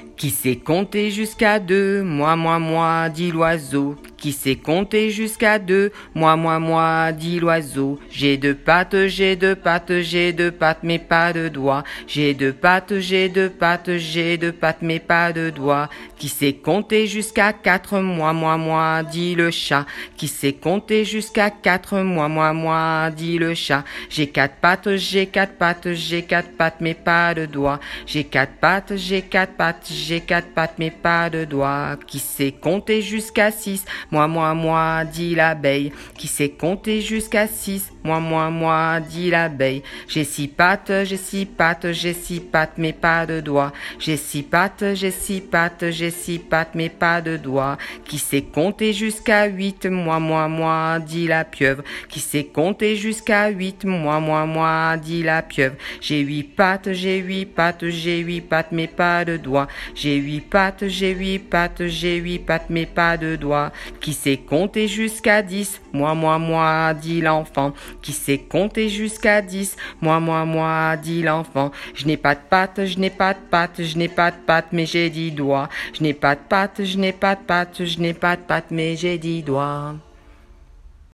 Qui sait compter jusqu'à 2? Moi, dit l'oiseau. Qui sait compter jusqu'à 2? Moi, dit l'oiseau. J'ai deux pattes, j'ai deux pattes, j'ai deux pattes, mais pas de doigts. J'ai deux pattes, j'ai deux pattes, j'ai deux pattes, mais pas de doigts. Qui sait compter jusqu'à 4? Moi, dit le chat. Qui sait compter jusqu'à 4? Moi, dit le chat. J'ai quatre pattes, j'ai quatre pattes, j'ai quatre pattes, mais pas de doigts. J'ai quatre pattes, j'ai quatre pattes, j'ai quatre pattes, mais pas de doigts. Qui sait compter jusqu'à 6? Moi, dit l'abeille. Qui sait compter jusqu'à 6? Moi, dit l'abeille. J'ai six pattes, j'ai six pattes, j'ai six pattes, mais pas de doigts. J'ai six pattes, j'ai six pattes, j'ai six pattes, mais pas de doigts. Qui sait compter jusqu'à 8? Moi, dit la pieuvre. Qui sait compter jusqu'à 8? Moi, dit la pieuvre. J'ai huit pattes, j'ai huit pattes, j'ai huit pattes, mais pas de doigts. J'ai huit pattes, j'ai huit pattes, j'ai huit pattes, mais pas de doigts. Qui sait compter jusqu'à 10? Moi, dit l'enfant. Qui sait compter jusqu'à 10? Moi, dit l'enfant. Je n'ai pas de pattes, je n'ai pas de pattes, je n'ai pas de pattes, mais j'ai 10 doigts. Je n'ai pas de pattes, je n'ai pas de pattes, je n'ai pas de pattes, mais j'ai 10 doigts.